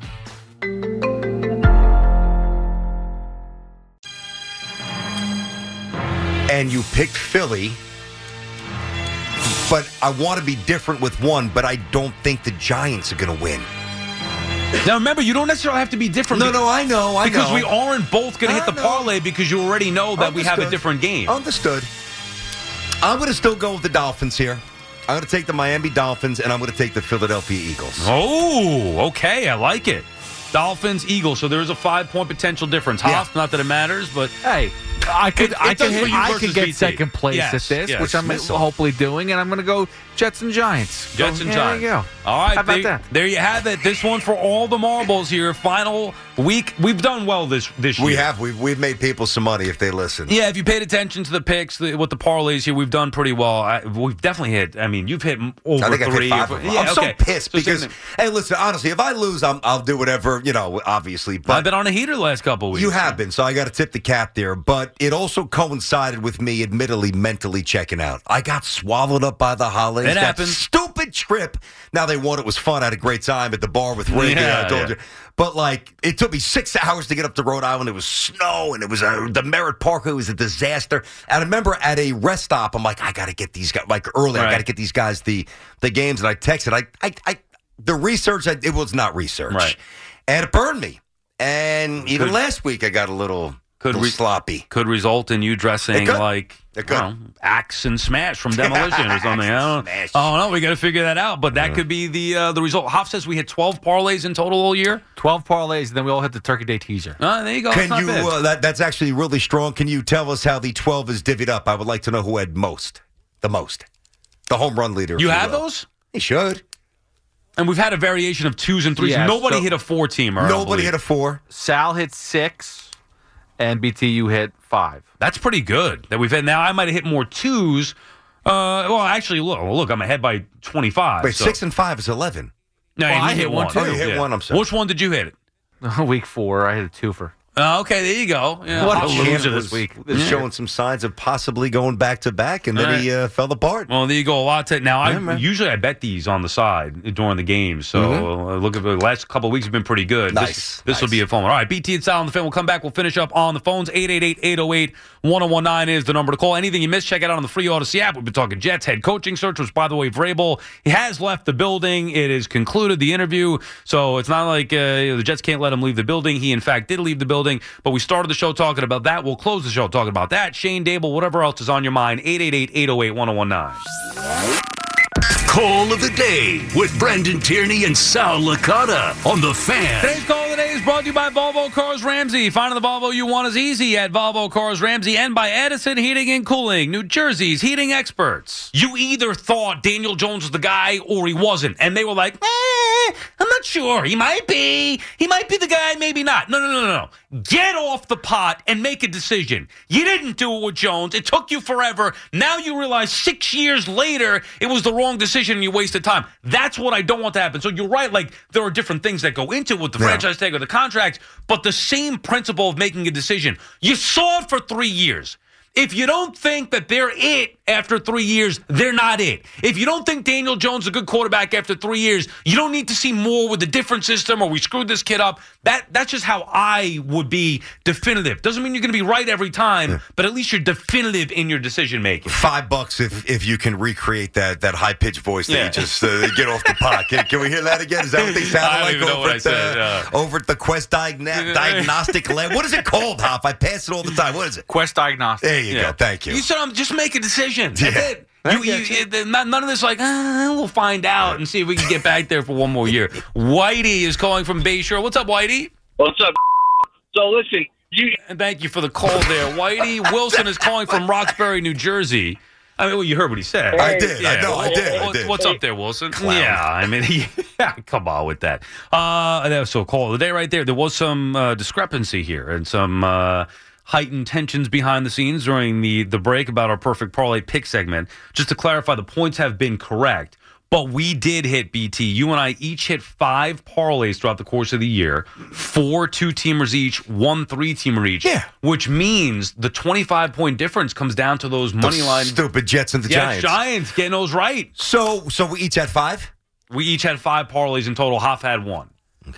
And you picked Philly, but I want to be different with one, but I don't think the Giants are going to win. Now, remember, you don't necessarily have to be different. No, no, I know, I because know. we aren't both going to hit the know. parlay because you already know that Understood. we have a different game. Understood. I'm going to still go with the Dolphins here. I'm going to take the Miami Dolphins, and I'm going to take the Philadelphia Eagles. Oh, okay. I like it. Dolphins, Eagles. So there's a five-point potential difference. Yeah. Hoff, not that it matters, but hey, I could, it, it I could, does for you I versus could get B T. second place yes, at this, yes. which I'm Missile. hopefully doing, and I'm going to go Jets and Giants. Jets so, and yeah, Giants. There you go. All right, How about there, that? there you have it. This one for all the marbles here. Final week. We've done well this this year. We have. We've, we've made people some money if they listen. Yeah, if you paid attention to the picks, the, with the parlays here, we've done pretty well. I, we've definitely hit. I mean, you've hit over I think I've three. hit five of them. Yeah, I'm okay. so pissed So because, same- hey, listen, honestly, if I lose, I'm, I'll do whatever, you know, obviously. But I've been on a heater the last couple of weeks. You have been, so I got to tip the cap there. But it also coincided with me, admittedly, mentally checking out. I got swallowed up by the holidays. It that happens. Stupid trip. Now they won. It was fun. I had a great time at the bar with Rig. Yeah, I told yeah. you. But, like, it took me six hours to get up to Rhode Island. It was snow, and it was uh, the Merritt Park. It was a disaster. And I remember at a rest stop, I'm like, I got to get these guys, like, early. I Right. got to get these guys the the games. And I texted. I, I, I the research, I, it was not research. Right. And it burned me. And even Could- last week, I got a little, Could little re- sloppy. Could result in you dressing It could. like It could. well, Axe and Smash from Demolition or something. I don't, Smash. I don't know. We got to figure that out. But that could be the uh, the result. Hoff says we hit twelve parlays in total all year. twelve parlays, and then we all hit the Turkey Day teaser. Uh, there you go. Can That's not you? bad. Uh, that, that's actually really strong. Can you tell us how the twelve is divvied up? I would like to know who had most, the most, the home run leader. if you have will. those? He should. And we've had a variation of twos and threes. Yeah, Nobody so- hit a four teamer. Nobody hit a four. Sal hit six, and B T U hit five. That's pretty good that we've had. Now I might have hit more twos. Uh, well, actually, look, look, I'm ahead by twenty-five. Wait, so. six and five is eleven. No, Well, you I hit one, too. Oh, you hit Yeah. one. I'm sorry. Which one did you hit? Week four, I hit a twofer. Uh, okay, there you go. Yeah. What a Hoff- loser was, this week. was Yeah. showing some signs of possibly going back to back, and then All right. he uh, fell apart. Well, there you go. A lot to now. Yeah, I man. usually I bet these on the side during the games. So Mhm. uh, look at the last couple of weeks have been pretty good. Nice, This, this will nice. be a fun one. All right, B T and Sal on the fan. We'll come back. We'll finish up on the phones. eight eight eight, eight oh eight, one oh one nine is the number to call. Anything you missed, check it out on the free Odyssey app. We've been talking Jets head coaching search, which, by the way, Vrabel, he has left the building. It is concluded, the interview. So it's not like uh, the Jets can't let him leave the building. He, in fact, did leave the building. But we started the show talking about that. We'll close the show talking about that. Shane Dable, whatever else is on your mind. eight eight eight, eight oh eight, one oh one nine. Call of the day with Brendan Tierney and Sal Licata on The Fan. Today's call of the day is brought to you by Volvo Cars Ramsey. Finding the Volvo you want is easy at Volvo Cars Ramsey, and by Edison Heating and Cooling, New Jersey's heating experts. You either thought Daniel Jones was the guy or he wasn't, and they were like, eh, I'm not sure. He might be. He might be the guy, maybe not. No, no, no, no, no. Get off the pot and make a decision. You didn't do it with Jones. It took you forever. Now you realize six years later it was the wrong decision and you wasted time. That's what I don't want to happen. So you're right. Like, there are different things that go into it with the Yeah. franchise tag or the contracts, but the same principle of making a decision. You saw it for three years. If you don't think that they're it after three years, they're not it. If you don't think Daniel Jones is a good quarterback after three years, you don't need to see more with a different system or we screwed this kid up. That That's just how I would be definitive. Doesn't mean you're going to be right every time, yeah. but at least you're definitive in your decision making. Five bucks if if you can recreate that that high pitched voice that Yeah. you just uh, get off the pot. Can, can we hear that again? Is that what they I sounded don't like even know over what I at, said, uh, uh, over at the Quest Diagna- Diagnostic Lab? What is it called, Hop? I pass it all the time. What is it? Quest Diagnostics. There you Yeah. go. Thank you. You said, um, just make a decision. That's Yeah. it. You, you, it- none of this like, ah, we'll find out and see if we can get back there for one more year. Whitey is calling from Bayshore. What's up, Whitey? What's up? So listen, you. And thank you for the call there, Whitey. Wilson is calling from Roxbury, New Jersey. I mean, well, you heard what he said. I did. I know. I did. I What- did. What's up there, Wilson? Clown. Yeah, I mean, yeah, come on with that. Uh, that was so call of the day right there. There was some uh, discrepancy here and some uh, heightened tensions behind the scenes during the, the break about our perfect parlay pick segment. Just to clarify, the points have been correct. But we did hit, B T. You and I each hit five parlays throughout the course of the year. Four two-teamers each, one three-teamer each. Yeah. Which means the twenty-five point difference comes down to those money The line. stupid Jets and the Yeah, Giants. Giants getting those right. So so we each had five? We each had five parlays in total. Hoff had one. Okay.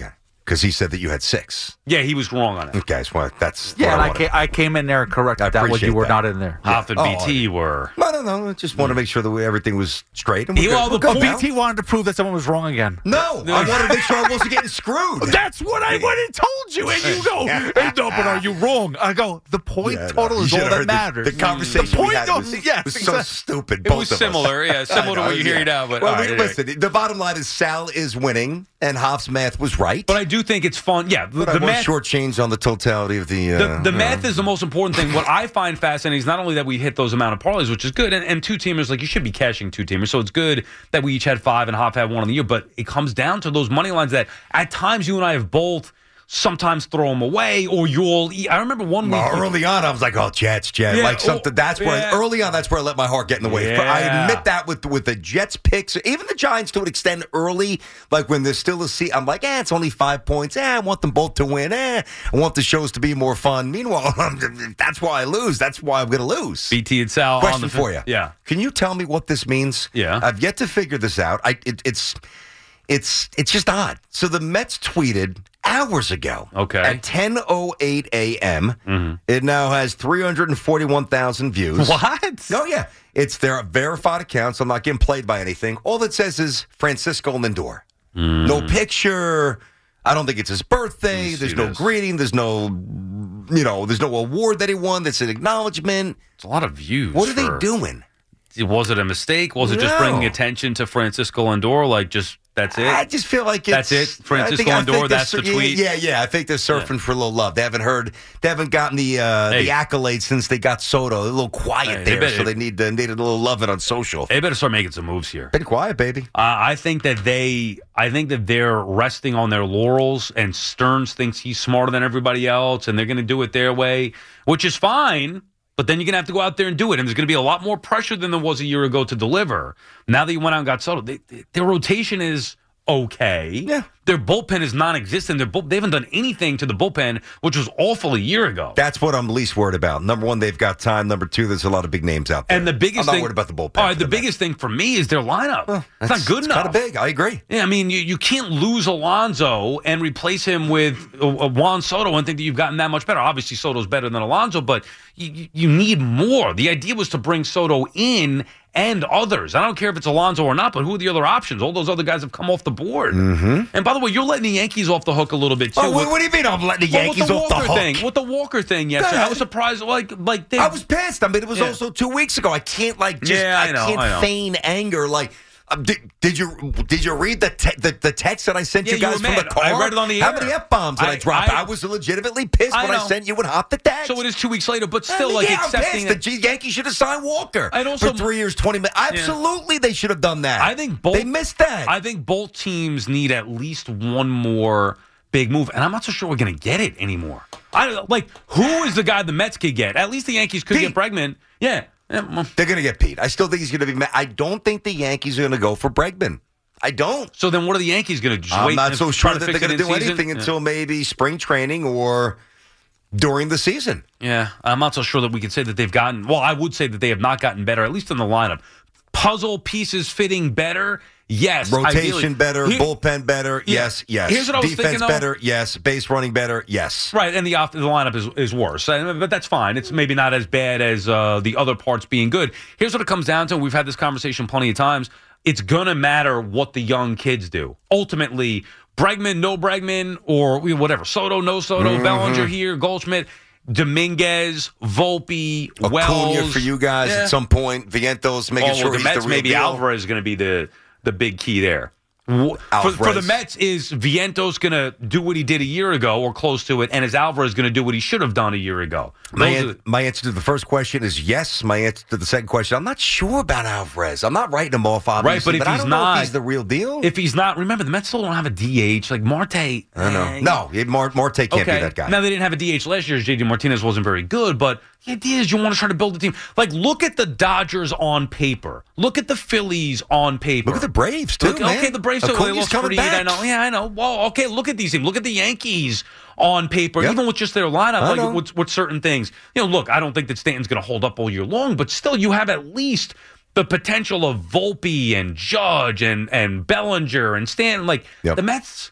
because he said that you had six. Yeah, he was wrong on it. Okay, so that's Yeah, what and I I, wanted. came, I came in there and corrected that when you were that. not in there. Hoff and Oh, B T were. I don't know. I just want to make sure that we, everything was straight. And we're He- good. well, We're the good Oh, now. B T wanted to prove that someone was wrong again. No, I wanted to make sure I wasn't getting screwed. That's what I went and told you, and you go, hey, no, but are you wrong? I go, the point Yeah, no, total you is should all have that heard the- matters. The, conversation the point we had of- was, yes, was so exactly. stupid. It both was of us. similar, yeah, similar to I know, what you hear yeah. now. But well, all we, right, anyway. listen, the bottom line is Sal is winning, and Hoff's math was right. But I do think it's fun. Yeah, the, But I the want math. shortchange on the totality of the. Uh, The, the uh, math is the most important thing. What I find fascinating is not only that we hit those amount of parlays, which is good, and, and two teamers, like you should be cashing two teamers, so it's good that we each had five and Hoff had one on the year, but it comes down to those money lines that at times you and I have both sometimes throw them away, or you'll. I remember one week. Well, early on, I was like, "Oh, Jets, Jets!" Yeah, like something. oh, That's where yeah. early on, that's where I let my heart get in the way. Yeah. I admit that with with the Jets picks, even the Giants to an extent early, like when there's still a seat, I'm like, "Eh, it's only five points. Eh, I want them both to win. Eh, I want the shows to be more fun." Meanwhile, that's why I lose. That's why I'm going to lose. B T and Sal Question on the for you. Yeah. Can you tell me what this means? Yeah. I've yet to figure this out. I it, it's it's it's just odd. So the Mets tweeted hours ago. Okay. At ten oh eight a.m. Mm-hmm. It now has three hundred forty-one thousand views. What? Oh, yeah. It's their verified account, so I'm not getting played by anything. All it says is Francisco Lindor. Mm. No picture. I don't think it's his birthday. Let me There's see no this. greeting. There's no, you know, there's no award that he won. That's an acknowledgement. It's a lot of views. What are for- they doing? Was it a mistake? Was it just No. bringing attention to Francisco Lindor? Like, just that's it? I just feel like it's, That's it? Francisco I think- I Lindor, think they're that's the sur- tweet? Yeah, yeah. I think they're surfing for a little love. They haven't heard, they haven't gotten the uh, Hey. the accolades since they got Soto. They're a little quiet Hey, they there, better- so they need to, needed a little loving on social. They better start making some moves here. Been quiet, baby. Uh, I think that they, I think that they're resting on their laurels, and Stearns thinks he's smarter than everybody else, and they're going to do it their way, which is fine. But then you're going to have to go out there and do it, and there's going to be a lot more pressure than there was a year ago to deliver. Now that you went out and got Soto, they, they, their rotation is okay. Yeah. Their bullpen is non-existent. Their bull, they haven't done anything to the bullpen, which was awful a year ago. That's what I'm least worried about. Number one, they've got time. Number two, there's a lot of big names out there. And the biggest I'm not thing, worried about the bullpen. All right, for the the biggest thing for me is their lineup. Well, it's that's- not good it's enough. kind of big. I agree. Yeah, I mean, you, you can't lose Alonso and replace him with uh, uh, Juan Soto and think that you've gotten that much better. Obviously, Soto's better than Alonso, but you, you- you need more. The idea was to bring Soto in and others. I don't care if it's Alonso or not, but who are the other options? All those other guys have come off the board. Mm-hmm. And by the way, you're letting the Yankees off the hook a little bit too. Oh, with- what, what do you mean I'm letting the well, Yankees with the off the Walker hook? thing, with the Walker thing yesterday, ahead. I was surprised. Like, like they, I was pissed. I mean, it was Yeah. also two weeks ago. I can't like just. Yeah, I know, can't I know. feign anger. Like, um, did, did you did you read the, te- the the text that I sent Yeah, you you guys were from the mad. car? I read it on the How air. many f bombs did I, I- drop? I- I, was legitimately pissed I when I know. sent you and Hop the text. So it is two weeks later, but I still, mean, like yeah, I'm accepting pissed. it. The Yankees should have signed Walker And also- for three years, twenty minutes. Absolutely, they should have done that. I think both they missed that. I think both teams need at least one more big move, and I'm not so sure we're going to get it anymore. I like who is the guy the Mets could get? At least the Yankees could Pete. get Bregman. Yeah, yeah, well, They're going to get Pete. I still think he's going to be. Ma- I don't think the Yankees are going to go for Bregman. I don't. so then what are the Yankees going to do? I'm wait not and so try sure to that fix they're going it to in do season? anything Yeah. until maybe spring training or during the season. Yeah, I'm not so sure that we could say that they've gotten. Well, I would say that they have not gotten better, at least in the lineup. Puzzle pieces fitting better. Yes, Rotation ideally. better, Here- bullpen better, Yeah. yes, yes. Here's what I was Defense thinking, though. better, yes. Base running better, yes. Right, and the off the lineup is is worse, Uh, but that's fine. It's maybe not as bad as uh, the other parts being good. Here's what it comes down to. We've had this conversation plenty of times. It's gonna matter what the young kids do. Ultimately, Bregman, no Bregman, or whatever. Soto, no Soto. Mhm. Bellinger here. Goldschmidt, Dominguez, Volpe, Wells. Acuna for you guys Yeah. at some point. Vientos making Oh, sure well, the he's Mets, the real maybe deal. Alvarez is going to be the the big key there. Wh- For, for the Alvarez. Mets, is Vientos going to do what he did a year ago or close to it, and is Alvarez going to do what he should have done a year ago? My, Those an- are the- my answer to the first question is yes. My answer to the second question, I'm not sure about Alvarez. I'm not writing him off, obviously. Right, but if I he's don't know not- if he's the real deal. If he's not, remember, the Mets still don't have a D H. Like Marte. I don't know. eh, No, it- Mar- Marte can't okay. be that guy. Now, they didn't have a D H last year. J D Martinez wasn't very good, but the idea is you want to try to build a team. Like, look at the Dodgers on paper. Look at the Phillies on paper. Look at the Braves, too, Look- man. Okay, the Braves, too. They Acuna's lost coming Freed, back. I know. Yeah, I know. Well, okay, look at these teams. Look at the Yankees on paper, Yep. even with just their lineup, I like know. with, with certain things. You know, look, I don't think that Stanton's going to hold up all year long, but still, you have at least the potential of Volpe and Judge and, and Bellinger and Stanton. Like, Yep. the Mets...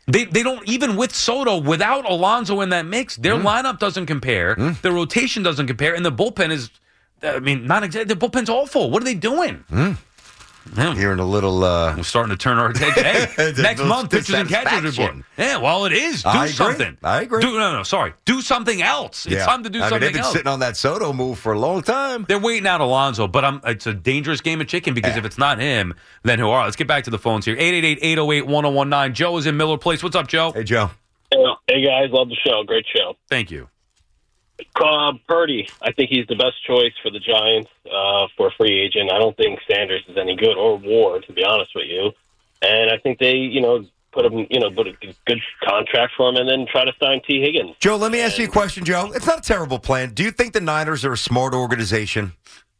They they don't, even with Soto, without Alonso in that mix, their mm. lineup doesn't compare. Mm. Their rotation doesn't compare. And the bullpen is, I mean, not exactly, the bullpen's awful. What are they doing? Mm. Yeah. Hearing a little. Uh, We're starting to turn our attention. Hey, next month, pitchers and catchers report. Yeah, well, it is. Do I something. Agree. I agree. Do, no, no, sorry. Do something else. It's yeah. time to do I something mean, they've been else. sitting on that Soto move for a long time. They're waiting out Alonso, but I'm, it's a dangerous game of chicken because yeah. if it's not him, then who are? Let's get back to the phones here. eight eight eight, eight oh eight, one oh one nine. Joe is in Miller Place. What's up, Joe? Hey, Joe. Hey, guys. Love the show. Great show. Thank you. Uh, Purdy, I think he's the best choice for the Giants uh, for a free agent. I don't think Sanders is any good, or Ward, to be honest with you. And I think they, you know, put him, you know, put a good contract for him, and then try to sign T. Higgins. Joe, let me ask you a question, Joe. It's not a terrible plan. Do you think the Niners are a smart organization?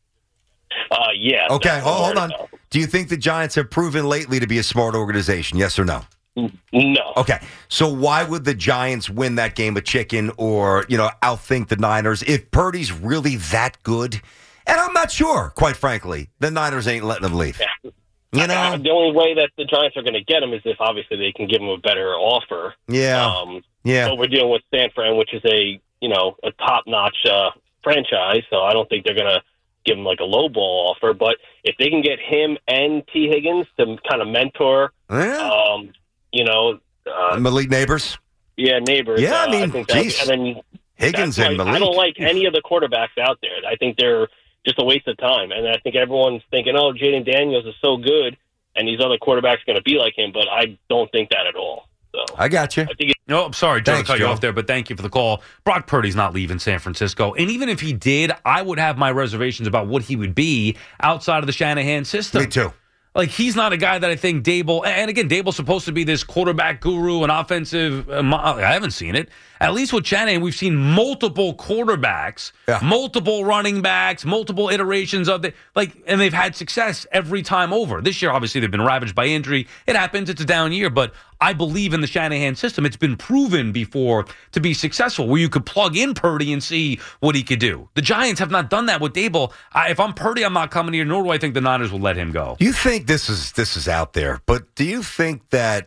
Uh, yeah. Okay, hold, hold on. Know. Do you think the Giants have proven lately to be a smart organization? Yes or no? No. Okay, so why would the Giants win that game of chicken or, you know, outthink the Niners if Purdy's really that good? And I'm not sure, quite frankly. The Niners ain't letting him leave. Yeah. You know? Uh, the only way that the Giants are going to get him is if, obviously, they can give him a better offer. Yeah. Um, yeah. So we're dealing with San Fran, which is a, you know, a top-notch uh, franchise, so I don't think they're going to give him like a low ball offer. But if they can get him and T. Higgins to kind of mentor, yeah. um, you know, uh, Malik Neighbors. Yeah, Neighbors. Yeah, uh, I mean, I think geez. and then Higgins and like, Malik. I don't like any of the quarterbacks out there. I think they're just a waste of time. And I think everyone's thinking, oh, Jaden Daniels is so good, and these other quarterbacks are going to be like him. But I don't think that at all. So I got you. I think it- No, I'm sorry, Joe, Thanks, to cut you Joe. off there, but thank you for the call. Brock Purdy's not leaving San Francisco. And even if he did, I would have my reservations about what he would be outside of the Shanahan system. Me too. Like, he's not a guy that I think Dable, and again, Dable's supposed to be this quarterback guru, an offensive, uh, I haven't seen it. At least with Shanahan, we've seen multiple quarterbacks, yeah. multiple running backs, multiple iterations of the, like, and they've had success every time over. This year, obviously, they've been ravaged by injury. It happens. It's a down year, but I believe in the Shanahan system. It's been proven before to be successful, where you could plug in Purdy and see what he could do. The Giants have not done that with Dable. I, if I'm Purdy, I'm not coming here, nor do I think the Niners will let him go. Do you think this is this is out there, but do you think that,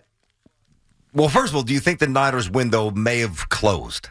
well, first of all, do you think the Niners window may have closed?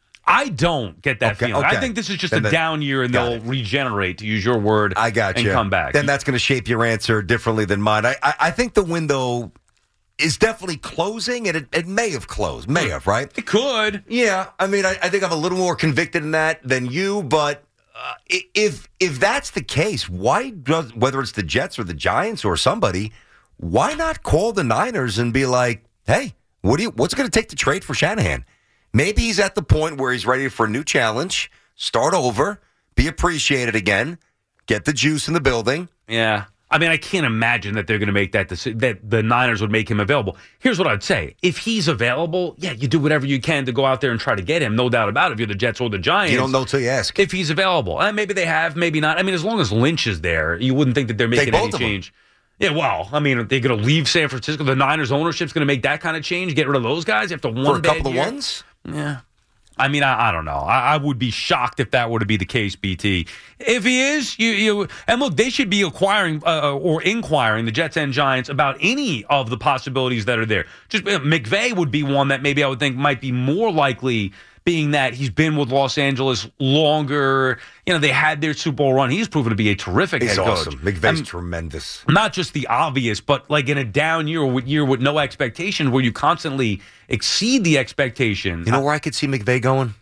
I don't get that Okay, feeling. okay. I think this is just Then a the- down year, and got they'll it. regenerate, to use your word, I got and you. come back. Then that's going to shape your answer differently than mine. I, I, I think the window is definitely closing, and it, it may have closed. May have, right? It could. Yeah. I mean, I, I think I'm a little more convicted in that than you, but uh, i- if if that's the case, why does, whether it's the Jets or the Giants or somebody, why not call the Niners and be like, hey, what do you, what's it going to take to trade for Shanahan? Maybe he's at the point where he's ready for a new challenge, start over, be appreciated again, get the juice in the building. Yeah. I mean, I can't imagine that they're going to make that decision, that the Niners would make him available. Here's what I'd say. If he's available, yeah, you do whatever you can to go out there and try to get him. No doubt about it, if you're the Jets or the Giants. You don't know till you ask. If he's available. And maybe they have, maybe not. I mean, as long as Lynch is there, you wouldn't think that they're making both any of them. change. Yeah, well, I mean, they're going to leave San Francisco. The Niners ownership's going to make that kind of change, get rid of those guys after one For a bad couple of year? ones? Yeah. I mean, I, I don't know. I, I would be shocked if that were to be the case, B T. If he is, you, you and look, they should be acquiring uh, or inquiring the Jets and Giants about any of the possibilities that are there. Just uh, McVay would be one that maybe I would think might be more likely, being that he's been with Los Angeles longer. You know, they had their Super Bowl run. He's proven to be a terrific He's head coach. awesome. McVay's And tremendous. not just the obvious, but like in a down year with year with no expectation, where you constantly exceed the expectations. You know where I could see McVay going?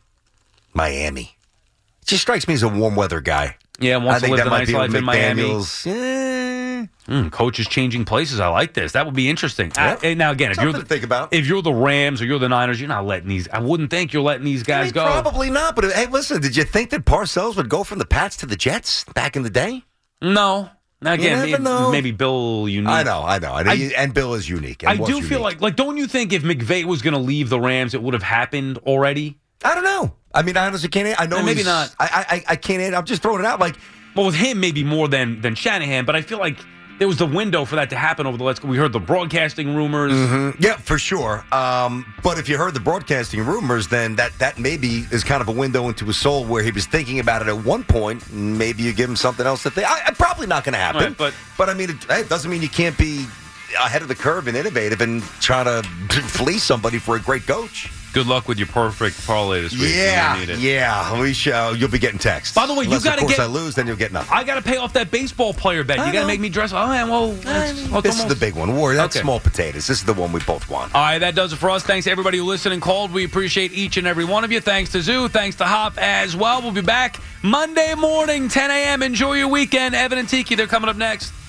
Miami. It just strikes me as a warm weather guy. Yeah, I wants to think live that the might nice be life with in Miami. McDaniels. Eh. Mm, coaches changing places. I like this. That would be interesting. I- and now again, if Something you're the, to think about. if you're the Rams or you're the Niners, you're not letting these. I wouldn't think you're letting these I guys mean, go. Probably not. But hey, listen, did you think that Parcells would go from the Pats to the Jets back in the day? No. Now again, You never maybe, know. maybe Bill. Unique. I know, I know. And, he- and Bill is unique. and I was do feel unique. like like. Don't you think if McVay was going to leave the Rams, it would have happened already? I don't know. I mean, I honestly can't. I know Eh, maybe he's- not. I, I I can't. I'm just throwing it out. Like, well, with him, maybe more than than Shanahan. But I feel like there was the window for that to happen over the last. We heard the broadcasting rumors. Mm-hmm. Yeah, for sure. Um, but if you heard the broadcasting rumors, then that, that maybe is kind of a window into his soul where he was thinking about it at one point. Maybe you give him something else to think. I, I, probably not going to happen. Right, but but I mean, it, it doesn't mean you can't be ahead of the curve and innovative and try to fleece somebody for a great coach. Good luck with your perfect parlay this week. Yeah, Need it. yeah. We shall. You'll be getting texts. By the way, Unless, you got to of course, get. I lose, then you'll get nothing. I got to pay off that baseball player bet. I You got to know. make me dress. Oh, man, well, it's, well, it's This almost- is the big one. War. That's Okay. small potatoes. This is the one we both want. All right, that does it for us. Thanks to everybody who listened and called. We appreciate each and every one of you. Thanks to Zoo. Thanks to Hop as well. We'll be back Monday morning, ten a.m. Enjoy your weekend. Evan and Tiki, they're coming up next.